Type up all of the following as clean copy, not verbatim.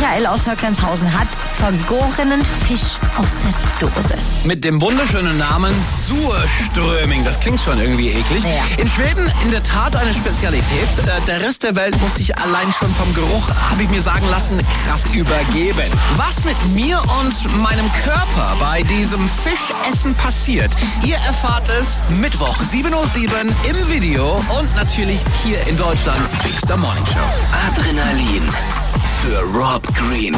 Michael aus Höcklenshausen hat vergorenen Fisch aus der Dose. Mit dem wunderschönen Namen Surströmming. Das klingt schon irgendwie eklig. Ja. In Schweden in der Tat eine Spezialität. Der Rest der Welt muss sich allein schon vom Geruch, habe ich mir sagen lassen, krass übergeben. Was mit mir und meinem Körper bei diesem Fischessen passiert, ihr erfahrt es Mittwoch 7:07 Uhr im Video und natürlich hier in Deutschlands Big Star Morning Show. Adrenalin für Rob Green.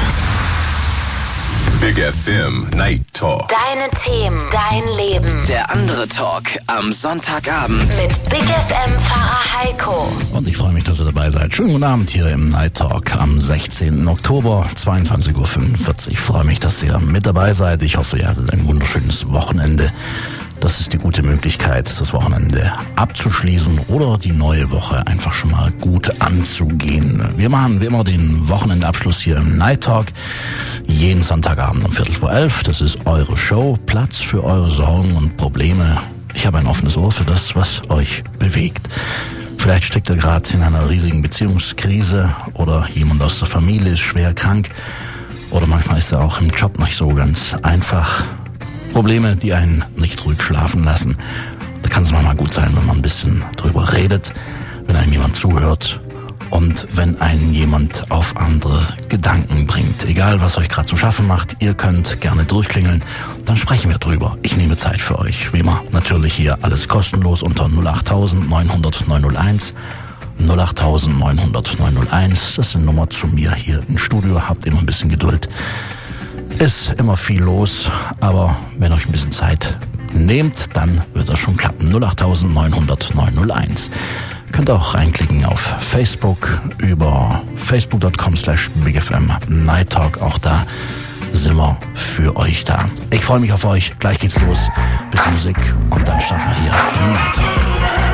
Big FM Night Talk. Deine Themen, dein Leben. Der andere Talk am Sonntagabend. Mit Big FM-Pfarrer Heiko. Und ich freue mich, dass ihr dabei seid. Schönen guten Abend hier im Night Talk am 16. Oktober, 22:45 Uhr. Ich freue mich, dass ihr mit dabei seid. Ich hoffe, ihr hattet ein wunderschönes Wochenende. Das ist die gute Möglichkeit, das Wochenende abzuschließen oder die neue Woche einfach schon mal gut anzugehen. Wir machen wie immer den Wochenendabschluss hier im Night Talk. Jeden Sonntagabend um 11:15. Das ist eure Show. Platz für eure Sorgen und Probleme. Ich habe ein offenes Ohr für das, was euch bewegt. Vielleicht steckt ihr gerade in einer riesigen Beziehungskrise oder jemand aus der Familie ist schwer krank oder manchmal ist er auch im Job nicht so ganz einfach. Probleme, die einen nicht ruhig schlafen lassen. Da kann es manchmal gut sein, wenn man ein bisschen drüber redet, wenn einem jemand zuhört und wenn einen jemand auf andere Gedanken bringt. Egal, was euch gerade zu schaffen macht, ihr könnt gerne durchklingeln, dann sprechen wir drüber. Ich nehme Zeit für euch. Wie immer, natürlich hier alles kostenlos unter 08000 900 901. 08000 900 901. Das ist eine Nummer zu mir hier im Studio. Habt immer ein bisschen Geduld. Ist immer viel los, aber wenn ihr euch ein bisschen Zeit nehmt, dann wird das schon klappen. 08000 900 901. Könnt ihr auch reinklicken auf Facebook über facebook.com/BigFM Night Talk. Auch da sind wir für euch da. Ich freue mich auf euch. Gleich geht's los. Bisschen Musik und dann starten wir hier im Night Talk.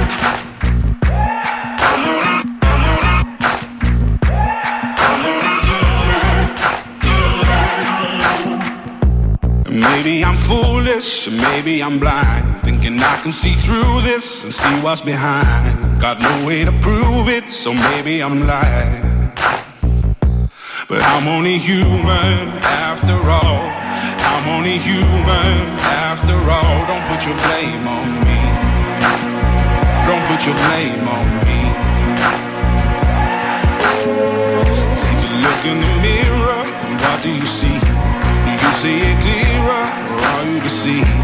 Maybe I'm foolish, maybe I'm blind, thinking I can see through this and see what's behind. Got no way to prove it, so maybe I'm lying. But I'm only human after all. I'm only human after all. Don't put your blame on me. Don't put your blame on me. Take a look in the mirror, what do you see? Do you see it clearer, or are you deceived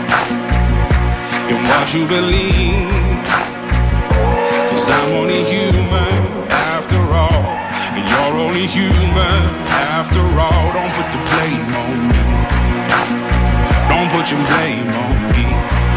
in what you believe? 'Cause I'm only human after all, and you're only human after all. Don't put the blame on me. Don't put your blame on me.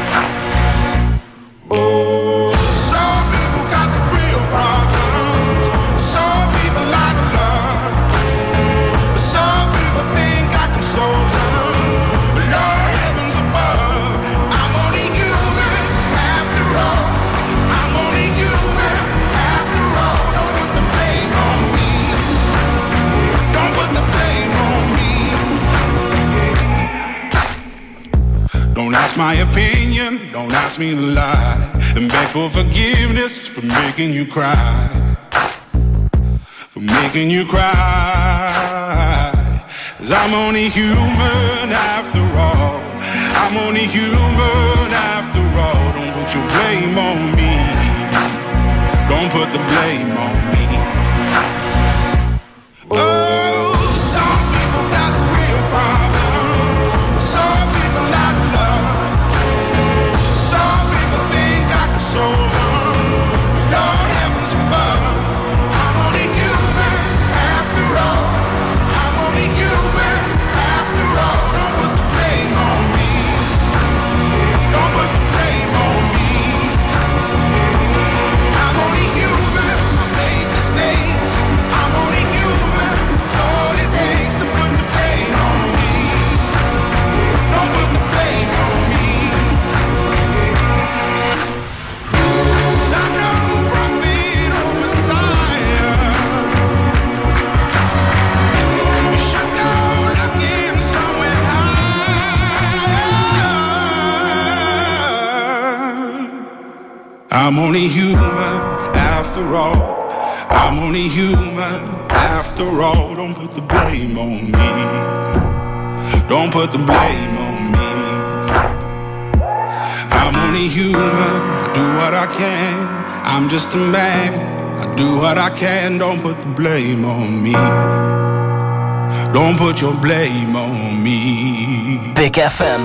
Oh, some people got the real problems. Some people like love. Some people think I can solve them. Lord, heavens above, I'm only human after all. I'm only human after all. Don't put the blame on me. Don't put the blame on me. Don't ask my opinion, don't ask me to lie, and beg for forgiveness for making you cry. For making you cry. 'Cause I'm only human after all. I'm only human after all. Don't put your blame on me. Don't put the blame on me. Oh, some people got the real problems. Some people like love. Some people think I can solve them. Lord, heavens above, I'm only human after all. I'm only human after all. Don't put the blame on me. Don't put the blame on me. I'm only human. I made mistakes. I'm only human. It's all it takes to put the blame on me. Don't put the blame on me. 'Cause I'm no prophet or Messiah. You should go looking somewhere high. I'm only human after all. I'm only human after all. Don't put the blame on me. Don't put the blame on me. I'm only human, I do what I can. I'm just a man, I do what I can. Don't put the blame on me. Don't put your blame on me. Big FM.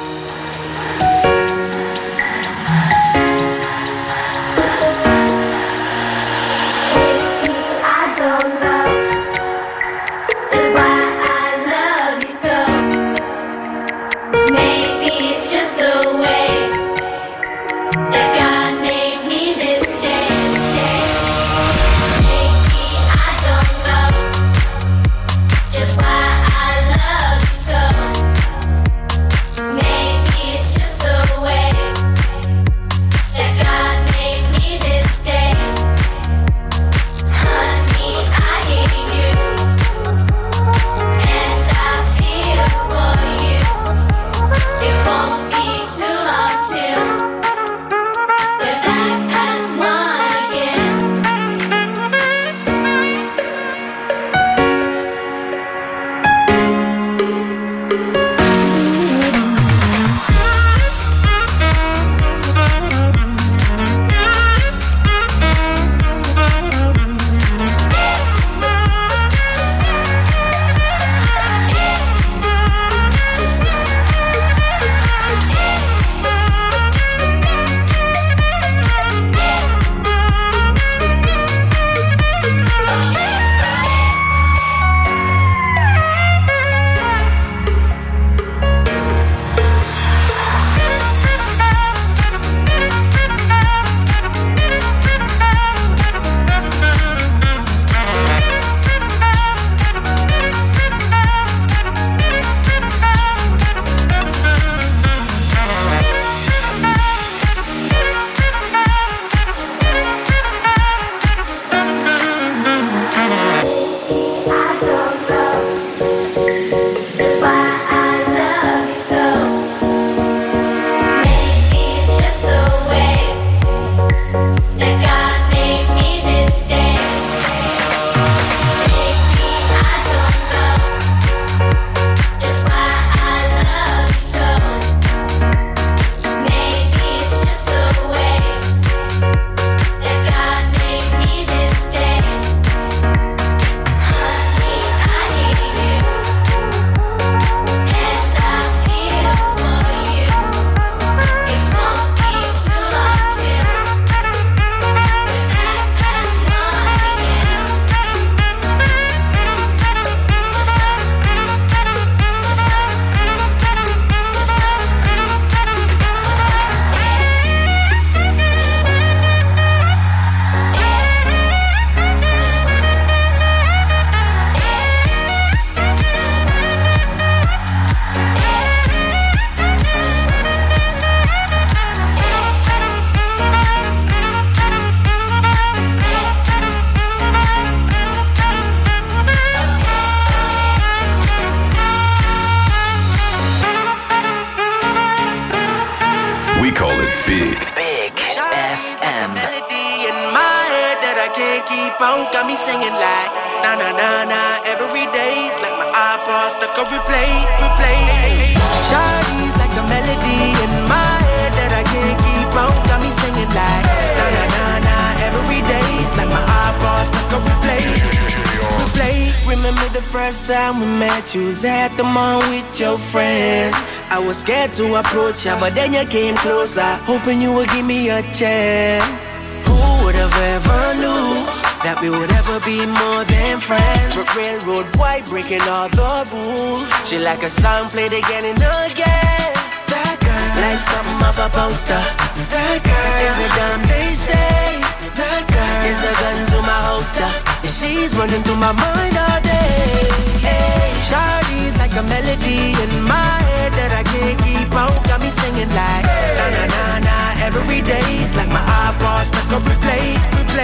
You was at the mall with your friends. I was scared to approach ya, but then you came closer, hoping you would give me a chance. Who would have ever knew that we would ever be more than friends? Railroad white, breaking all the rules. She like a song played again and again. That girl, like something of a poster. That girl is a gun, they say. That girl is a gun to my holster, and she's running through my mind all day. Hey, Shawty's like a melody in my head that I can't keep out. Got me singing like na na na na every day's like my iPod stuck on replay.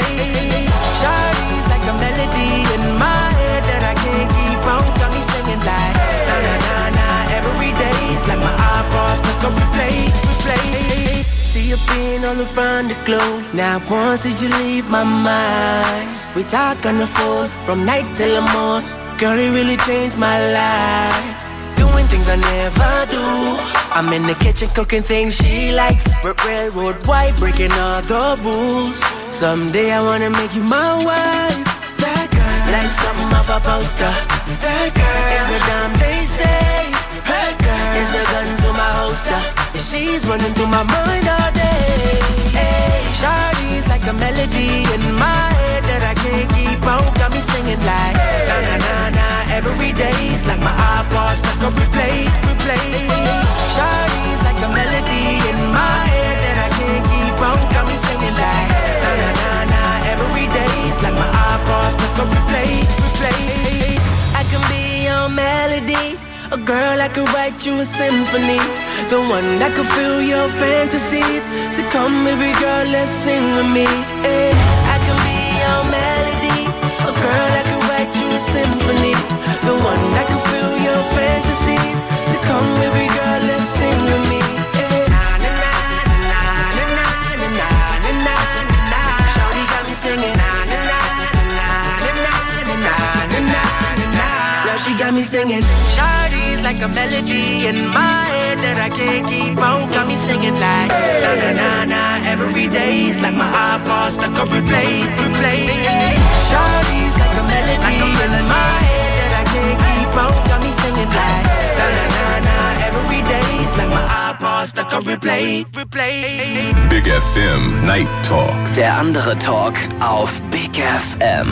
Shawty's like a melody in my head that I can't keep out. Got me singing like na na na na every day's like my iPod stuck on replay. See you being rain all around the globe. Now once did you leave my mind? We talk on the phone from night till the morning. Girl, it really changed my life. Doing things I never do. I'm in the kitchen cooking things she likes. Railroad white, breaking all the rules. Someday I wanna make you my wife. That girl, like something off a poster. That girl is a damn they say. That girl is a gun to my holster. And she's running through my mind all day. Hey, Shawty's like a melody in my head that I can't keep out. Got me singing like na na na na every day's like my iPod stuck on replay. Shawty's like a melody in my head that I can't keep out. Got me singing like na na na na every day's like my iPod stuck on replay. I can be your melody, a girl that could write you a symphony, the one that could fill your fantasies. So come baby girl, let's sing with me. Hey, I can be your melody, a girl that could write you a symphony, the one that could fill your fantasies. So come baby girl, let's sing with me. Hey, na na na na na na na na na na. Shawty got me singing na na na na na na na na na. Now she got me singing. Shawty's like a melody in my head that I can't keep out. Got me singing like na na na na every day's like my iPod stuck on replay. Shawty's like a melody in my head that I can't keep out. Got me singing like na na na na every day's like my iPod stuck on replay. Big FM Night Talk. Der andere Talk auf Big FM.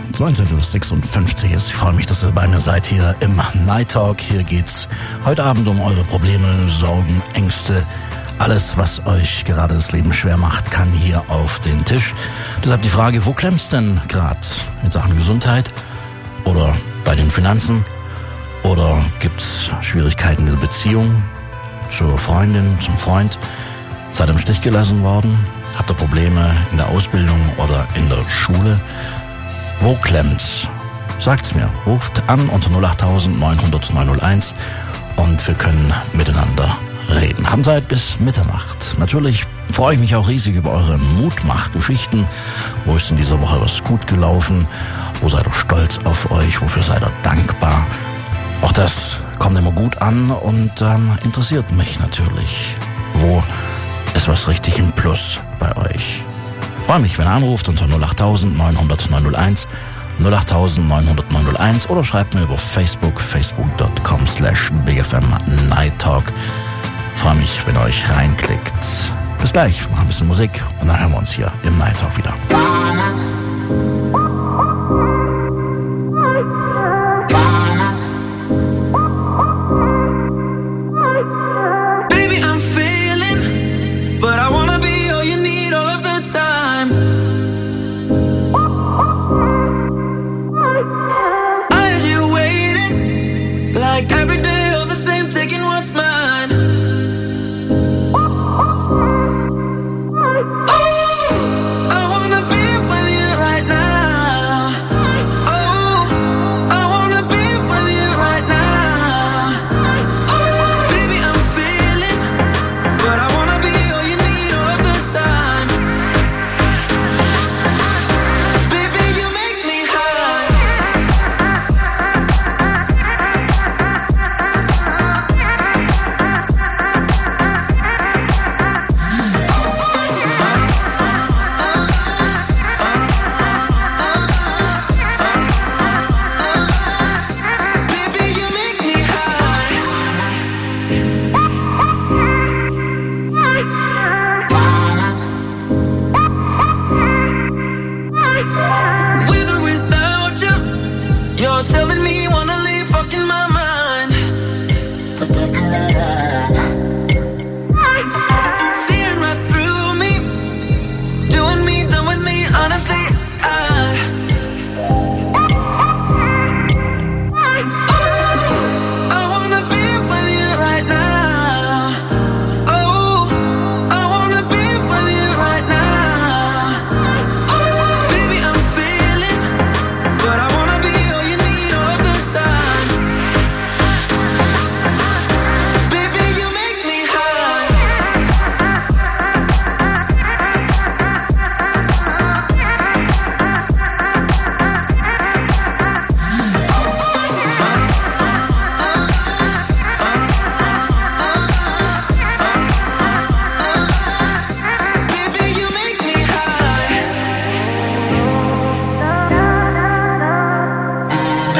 19:56 ist. Ich freue mich, dass ihr bei mir seid hier im Night Talk. Hier geht's heute Abend um eure Probleme, Sorgen, Ängste. Alles, was euch gerade das Leben schwer macht, kann hier auf den Tisch. Deshalb die Frage, wo klemmt's denn gerade? In Sachen Gesundheit oder bei den Finanzen? Oder gibt's Schwierigkeiten in der Beziehung zur Freundin, zum Freund? Seid ihr im Stich gelassen worden? Habt ihr Probleme in der Ausbildung oder in der Schule? Wo klemmt's? Sagt's mir. Ruft an unter 08000 900 901 und wir können miteinander reden. Haben Zeit bis Mitternacht. Natürlich freue ich mich auch riesig über eure Mutmachgeschichten. Wo ist in dieser Woche was gut gelaufen? Wo seid ihr stolz auf euch? Wofür seid ihr dankbar? Auch das kommt immer gut an und interessiert mich natürlich. Wo ist was richtig im Plus bei euch? Freue mich, wenn ihr anruft unter 08000 900 901, 08000 900 901 oder schreibt mir über Facebook, facebook.com/BigFM Night Talk. Freue mich, wenn ihr euch reinklickt. Bis gleich, wir machen ein bisschen Musik und dann hören wir uns hier im Night Talk wieder.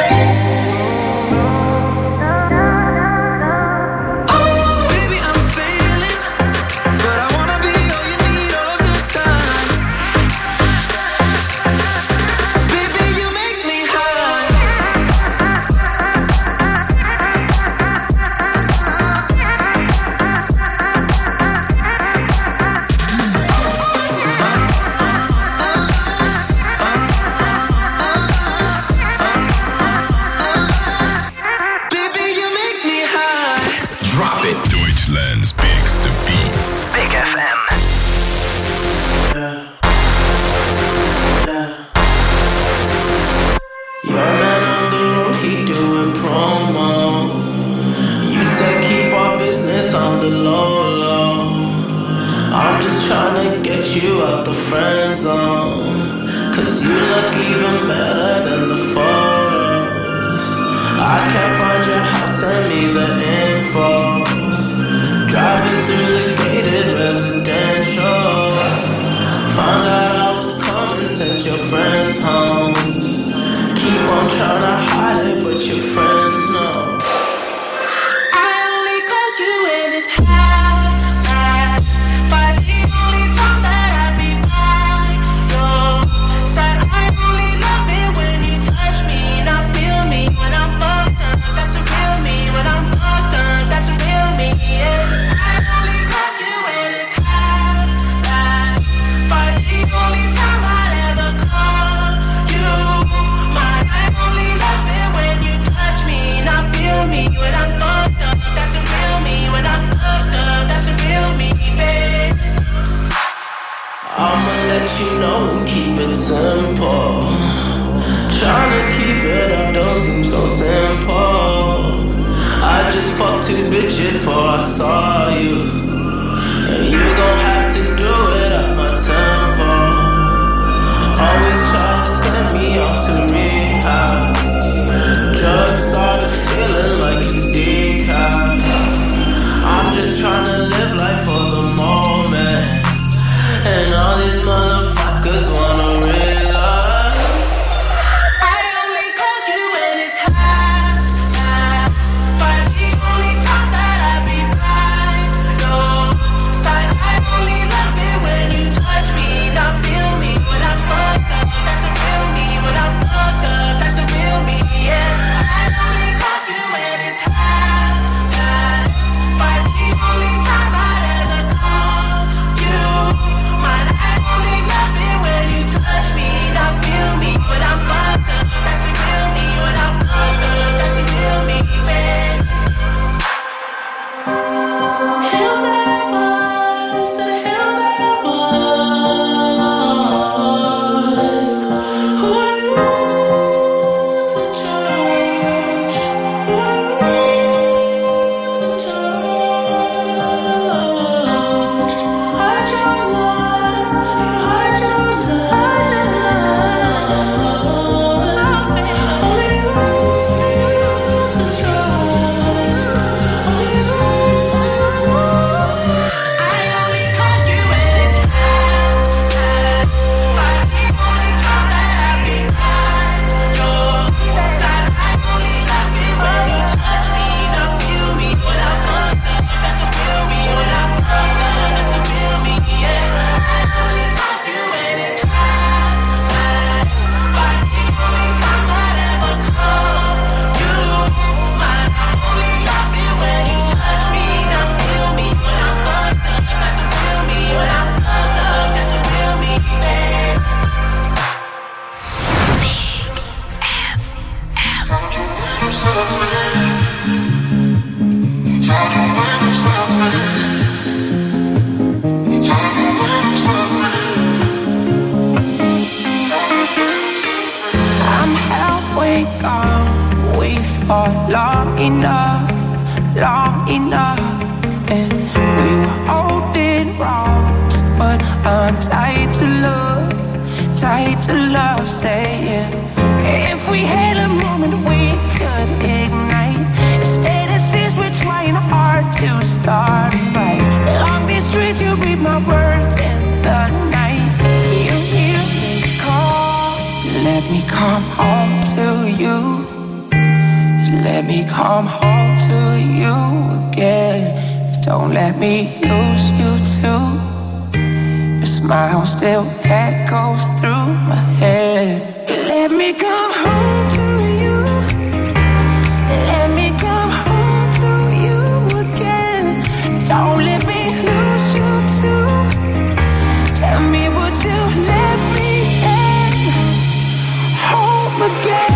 Let me come home to you. Let me come home to you again. Don't let me lose you too. Your smile still echoes through my head. Let me come home to you. Let me come home to you again. Don't let me lose you too. Tell me, would you let me in? Home again.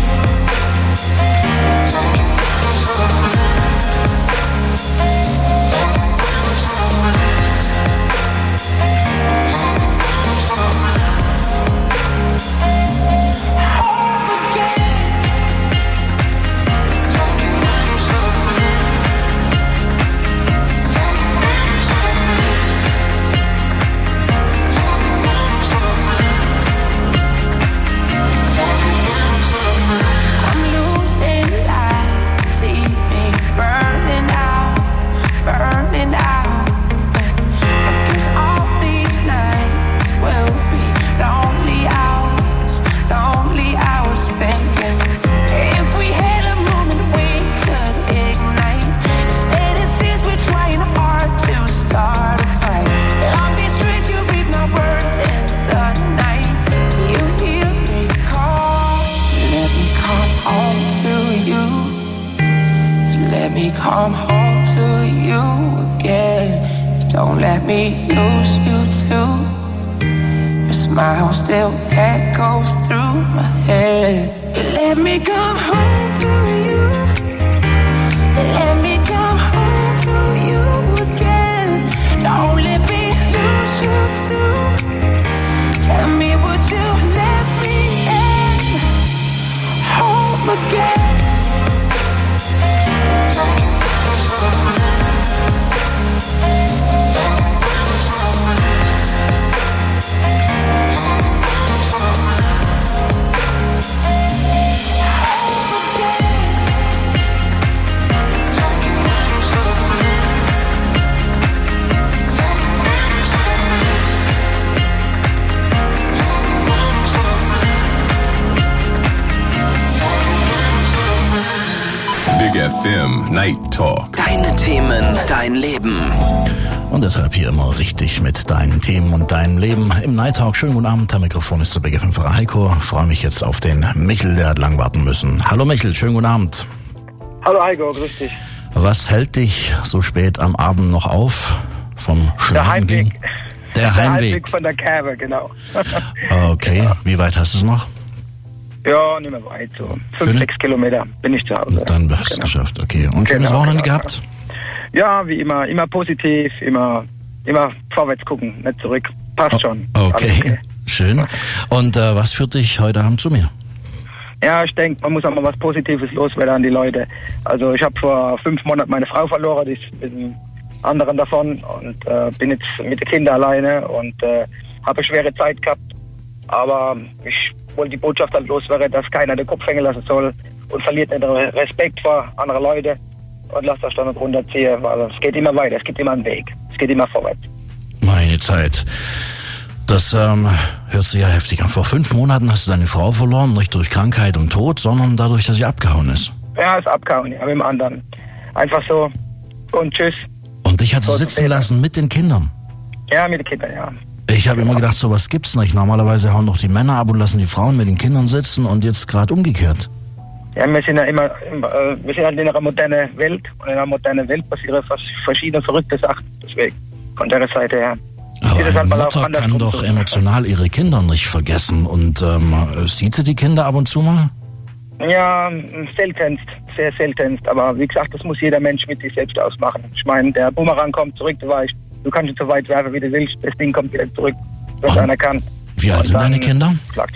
Come home to you again. Don't let me lose you too. Your smile still echoes through my head. Let me come home to you. Let me come home to you again. Don't let me lose you too. Tell me, would you let me in? Home again. Big FM Night Talk. Deine Themen, dein Leben. Und deshalb hier immer richtig mit deinen Themen und deinem Leben im Night Talk. Schönen guten Abend, am Mikrofon ist der Big FM-Fahrer Heiko. Freue mich jetzt auf den Michel, der hat lang warten müssen. Hallo Michel, schönen guten Abend. Hallo Heiko, grüß dich. Was hält dich so spät am Abend noch auf vom Schlafen gehen? Der Heimweg von der Kerbe, genau. Okay, genau. Wie weit hast du es noch? Ja, nicht mehr weit, so 5-6 Kilometer bin ich zu Hause. Dann hast du es geschafft, okay. Und schönes Wochenende gehabt? Ja, wie immer positiv, immer vorwärts gucken, nicht zurück. Passt schon. Okay, schön. Und was führt dich heute Abend zu mir? Ja, ich denke, man muss auch mal was Positives loswerden an die Leute. Also ich habe vor 5 Monaten meine Frau verloren, die ist mit einem anderen davon und bin jetzt mit den Kindern alleine und habe eine schwere Zeit gehabt. Aber ich wollte die Botschaft halt loswerden, dass keiner den Kopf hängen lassen soll und verliert nicht den Respekt vor anderen Leuten und lasst euch da nicht runterziehen, weil es geht immer weiter, es gibt immer einen Weg, es geht immer vorwärts. Meine Zeit. Das hört sich ja heftig an. Vor 5 Monaten hast du deine Frau verloren, nicht durch Krankheit und Tod, sondern dadurch, dass sie abgehauen ist. Ja, ist abgehauen, ja, mit dem anderen. Einfach so und tschüss. Und dich hat sie sitzen lassen mit den Kindern? Ja, mit den Kindern, ja. Ich habe immer gedacht, sowas gibt's nicht. Normalerweise hauen doch die Männer ab und lassen die Frauen mit den Kindern sitzen und jetzt gerade umgekehrt. Ja, wir sind ja wir sind halt in einer modernen Welt und in einer modernen Welt passieren verschiedene verrückte Sachen. Deswegen, von der Seite her. Aber eine Mutter kann doch emotional ihre Kinder nicht vergessen und sieht sie die Kinder ab und zu mal? Ja, seltenst, sehr seltenst. Aber wie gesagt, das muss jeder Mensch mit sich selbst ausmachen. Ich meine, der Bumerang kommt zurück, du kannst ihn so weit werfen, wie du willst. Das Ding kommt wieder zurück, was einer kann. Wie alt sind deine Kinder?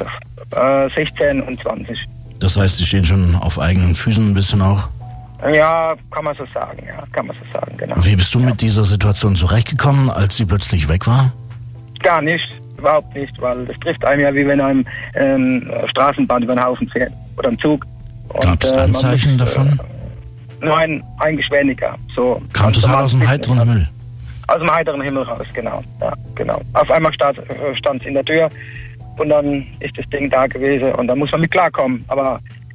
16 und 20. Das heißt, sie stehen schon auf eigenen Füßen ein bisschen auch? Ja, kann man so sagen, genau. Wie bist du mit dieser Situation zurechtgekommen, als sie plötzlich weg war? Gar nicht, überhaupt nicht, weil das trifft einem ja, wie wenn einem Straßenbahn über den Haufen fährt oder im Zug. Gab es Anzeichen davon? Nein, eigentlich weniger. So, kam total aus dem heiteren Himmel? Aus dem heiteren Himmel raus, genau. Ja, genau. Auf einmal stand es in der Tür und dann ist das Ding da gewesen und dann muss man mit klarkommen. Aber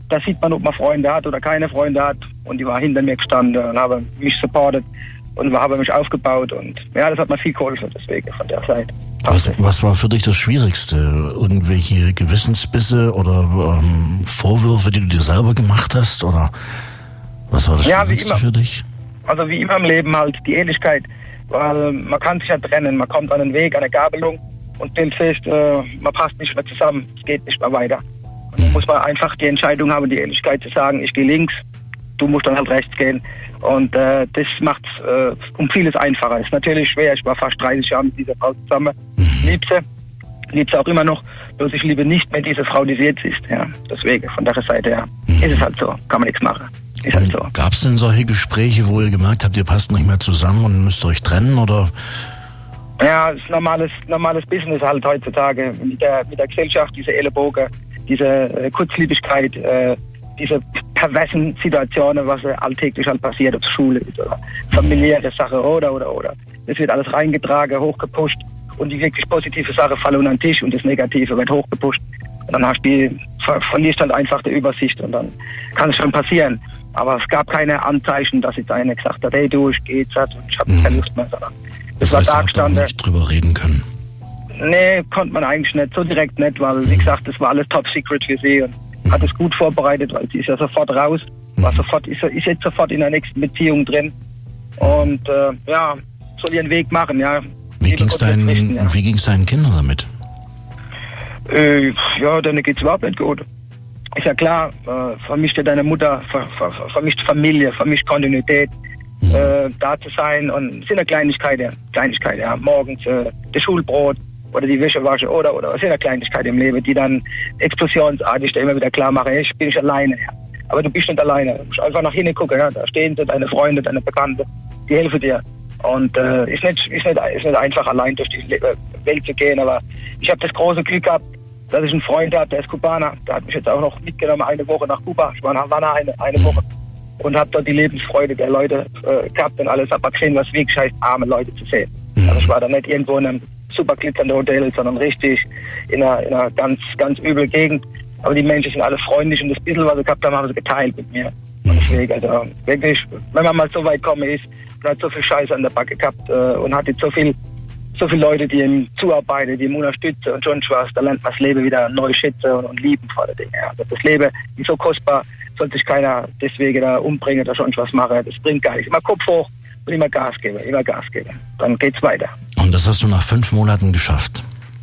da sieht man, ob man Freunde hat oder keine Freunde hat. Und die war hinter mir gestanden und habe mich supportet und habe mich aufgebaut. Und ja, das hat mir viel geholfen, deswegen von der Seite. Was war für dich das Schwierigste? Irgendwelche Gewissensbisse oder Vorwürfe, die du dir selber gemacht hast? Oder was war das Schwierigste für dich? Also wie immer im Leben halt die Ehrlichkeit. Weil man kann sich ja trennen, man kommt an einen Weg, an eine Gabelung und stellt fest, man passt nicht mehr zusammen, es geht nicht mehr weiter. Und dann muss man einfach die Entscheidung haben, die Ehrlichkeit zu sagen, ich gehe links, du musst dann halt rechts gehen. Und das macht es um vieles einfacher. Es ist natürlich schwer, ich war fast 30 Jahre mit dieser Frau zusammen, liebe sie auch immer noch, bloß ich liebe nicht mehr diese Frau, die sie jetzt ist. Ja. Deswegen, von der Seite her, ist es halt so, kann man nichts machen. Ist halt so. Gab es denn solche Gespräche, wo ihr gemerkt habt, ihr passt nicht mehr zusammen und müsst euch trennen, oder? Ja, es ist normales Business halt heutzutage mit der Gesellschaft, diese Ellenbogen, diese Kurzlebigkeit, diese perversen Situationen, was alltäglich halt passiert, ob es Schule ist oder familiäre Sache oder. Das wird alles reingetragen, hochgepusht und die wirklich positive Sache fallen unter den Tisch und das Negative wird hochgepusht. Und dann verlierst halt einfach die Übersicht und dann kann es schon passieren. Aber es gab keine Anzeichen, dass jetzt einer gesagt hat, hey du, ich geh jetzt und ich habe keine Lust mehr, sondern das heißt, ihr habt da nicht drüber reden können? Nee, konnte man eigentlich nicht, so direkt nicht, weil wie gesagt, das war alles top secret für sie und hat es gut vorbereitet, weil sie ist ja sofort raus, ist jetzt sofort in der nächsten Beziehung drin und soll ihren Weg machen, ja. Wie ging's deinen Kindern damit? Denen geht's überhaupt nicht gut. Ist ja klar, vermischt ja deine Mutter, vermischt Familie, vermischt Kontinuität, da zu sein und es sind ja Kleinigkeiten, ja. Morgens das Schulbrot oder die Wäschewasche oder es sind ja Kleinigkeiten im Leben, die dann explosionsartig da immer wieder klar machen, ich bin nicht alleine, ja. Aber du bist nicht alleine, du musst einfach nach hinten gucken, ja. Da stehen deine Freunde, deine Bekannte, die helfen dir. Und ist nicht einfach allein durch die Welt zu gehen, aber ich habe das große Glück gehabt, dass ich einen Freund habe, der ist Kubaner, der hat mich jetzt auch noch mitgenommen eine Woche nach Kuba. Ich war nach Havanna eine Woche und habe dort die Lebensfreude der Leute gehabt und alles, aber gesehen, was wirklich heißt, arme Leute zu sehen. Also ich war da nicht irgendwo in einem super glitzernden Hotel, sondern richtig in einer ganz, ganz übel Gegend. Aber die Menschen sind alle freundlich und das bisschen, was sie gehabt haben, haben sie geteilt mit mir. Und deswegen, also wirklich, wenn man mal so weit gekommen ist und hat so viel Scheiße an der Backe gehabt und hat jetzt so viele Leute, die ihm zuarbeiten, die ihm unterstützen und schon was, da lernt man das Leben wieder neu schätzen und lieben vor der Dinge. Also das Leben ist so kostbar, sollte sich keiner deswegen da umbringen oder schon was machen. Das bringt gar nichts. Immer Kopf hoch und immer Gas geben. Dann geht's weiter. Und das hast du nach 5 Monaten geschafft?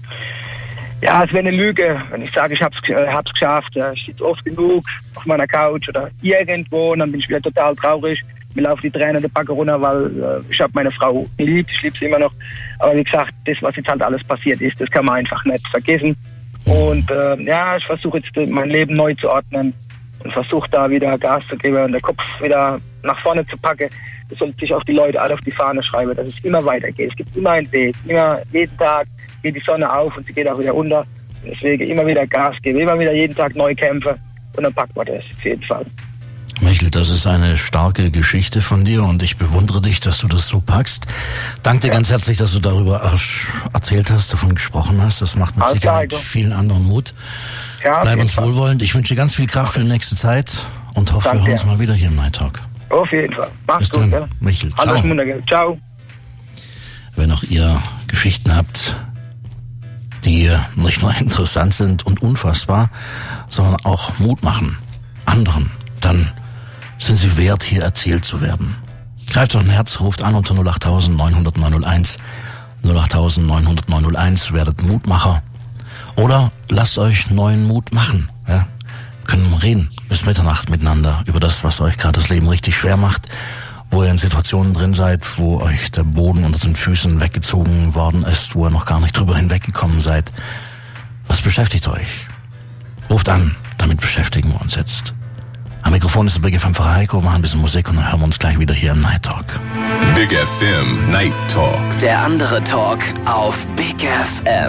Ja, es wäre eine Lüge, wenn ich sage, ich hab's geschafft. Ja. Ich sitze oft genug auf meiner Couch oder irgendwo und dann bin ich wieder total traurig. Mir laufen die Tränen der Backe runter, weil ich habe meine Frau geliebt, ich liebe sie immer noch. Aber wie gesagt, das, was jetzt halt alles passiert ist, das kann man einfach nicht vergessen. Und ich versuche jetzt mein Leben neu zu ordnen und versuche da wieder Gas zu geben und den Kopf wieder nach vorne zu packen. Das sollte sich auch die Leute alle auf die Fahne schreiben, dass es immer weitergeht. Es gibt immer einen Weg. Jeden Tag geht die Sonne auf und sie geht auch wieder unter. Und deswegen immer wieder Gas geben, immer wieder jeden Tag neu kämpfen und dann packt man das auf jeden Fall. Michel, das ist eine starke Geschichte von dir und ich bewundere dich, dass du das so packst. Danke dir ganz herzlich, dass du darüber erzählt hast, davon gesprochen hast. Das macht mit Sicherheit vielen anderen Mut. Ja, bleib uns wohlwollend. Ich wünsche dir ganz viel Kraft für die nächste Zeit und hoffe, wir hören uns mal wieder hier im Night Talk. Auf jeden Fall. Mach's gut, dann, Michel. Alles Gute. Ciao. Wenn auch ihr Geschichten habt, die nicht nur interessant sind und unfassbar, sondern auch Mut machen anderen, dann sind sie wert, hier erzählt zu werden. Greift euch ein Herz, ruft an unter 08000 900 901, 08000 900 901, werdet Mutmacher. Oder lasst euch neuen Mut machen. Ja? Können reden bis Mitternacht miteinander über das, was euch gerade das Leben richtig schwer macht, wo ihr in Situationen drin seid, wo euch der Boden unter den Füßen weggezogen worden ist, wo ihr noch gar nicht drüber hinweggekommen seid. Was beschäftigt euch? Ruft an, damit beschäftigen wir uns jetzt. Am Mikrofon ist der Big FM für Heiko, machen ein bisschen Musik und dann hören wir uns gleich wieder hier im Night Talk. Big FM Night Talk. Der andere Talk auf Big FM.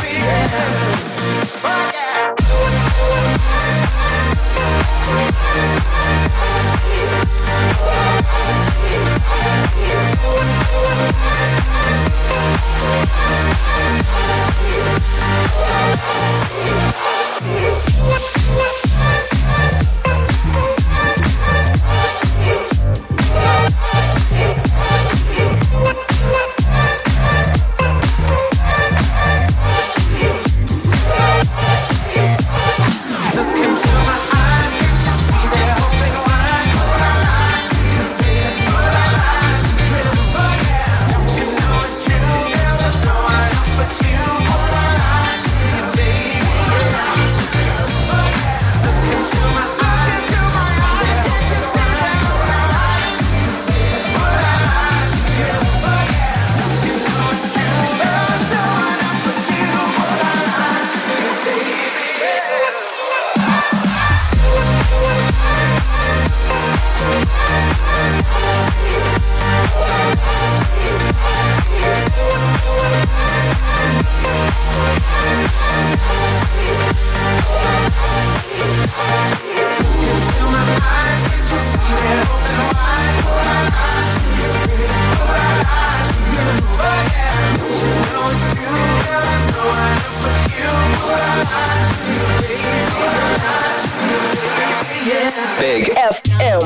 Big FM.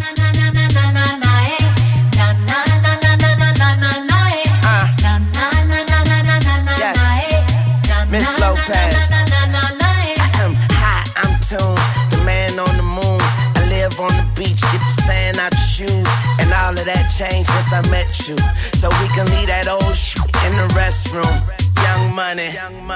Yes, Miss Lopez. Hi, I'm Tune, the man on the moon. I live on the beach, get the sand out your shoes. And all of that changed since I met you. So we can leave that old shit in the restroom. Young money.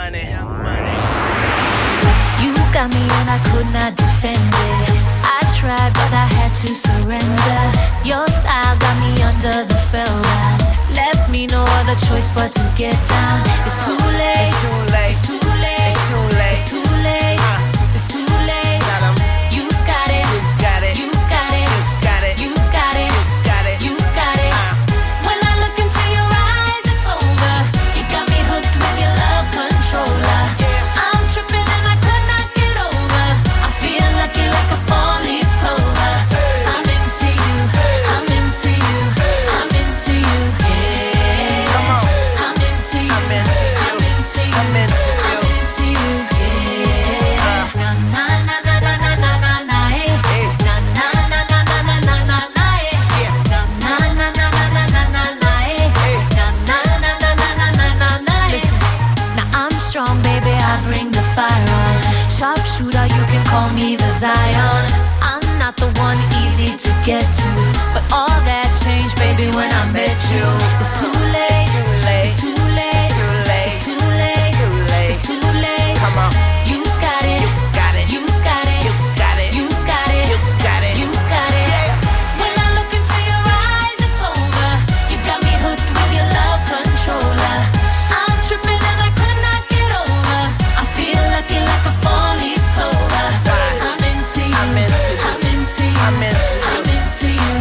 You got me and I could not defend it. I tried but I had to surrender. Your style got me under the spell. Left me no other choice but to get down. It's too late. It's too late. It's too late. It's too late. It's too late. It's too late. You got it. You got it. You got it. You got it. You got it. You got it. You got it. When I look into your eyes, it's over. You got me hooked with your love controller. I'm tripping and I could not get over. I feel like you're like a four-leaf clover. I'm into you. I'm into you. I'm into you. Yeah. Come on. I'm into you. I'm into you. I'm into you. I'm into you. I'm into you. Yeah. Na na na na na na na na na. Hey. Na na na na na na na na na. Yeah. Na na na na na na na na na. Hey. Na na na na na na na na na. Listen, now I'm strong, baby. I bring the fire on. Sharpshooter, you can call me the Zion. I'm not the one easy to get to, but all that changed, baby, when I met you. It's too late. It's too late. It's too late. It's too late. Come on. You got it. You got it. You got it. You got it. You got it. You got it. You got it. When I look into your eyes, it's over. You got me hooked with your love controller. I'm tripping and I could not get over. I feel like you're like a four-leaf clover. I'm into you. I'm into you. I'm into you. I'm into you. I'm into you.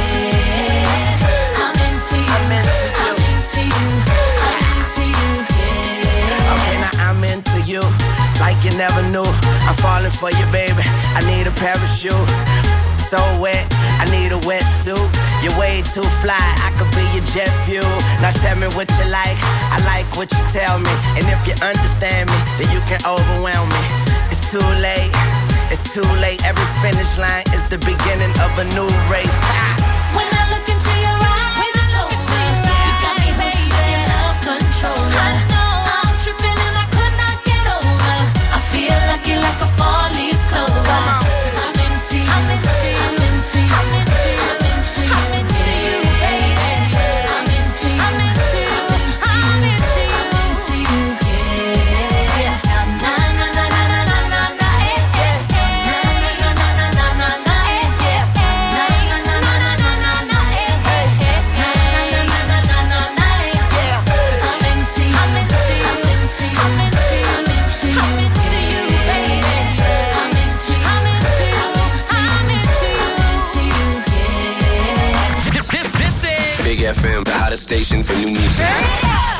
Yeah. I'm into you. I'm into you. I'm into you. I'm into you. Yeah. Okay, now I'm into you, like you never knew. I'm falling for you, baby. I need a parachute. So wet, I need a wetsuit. You're way too fly, I could be your jet fuel. Now tell me what you like, I like what you tell me. And if you understand me, then you can overwhelm me. It's too late, it's too late. Every finish line is the beginning of a new race. When I look into your eyes, it's over. You got me hooked with your love controller. I'm tripping and I could not get over. I feel like you're like a four-leaf clover. 'Cause I'm into you. I'm into you. I'm into you. I'm into you. I'm into you. I'm into you. I'm into you. I'm into you. I'm into you. I'm into you. Yeah. Na na na na na na na na. Na na na na na na na. Na na na na na na na na. Na na na na na na na. 'Cause I'm into you. I'm into you. I'm into you. I'm into you. I'm into you. I'm into you, baby. I'm into you. I'm into you. I'm into you. I'm into you. Yeah. Big FM, the hottest station for new music.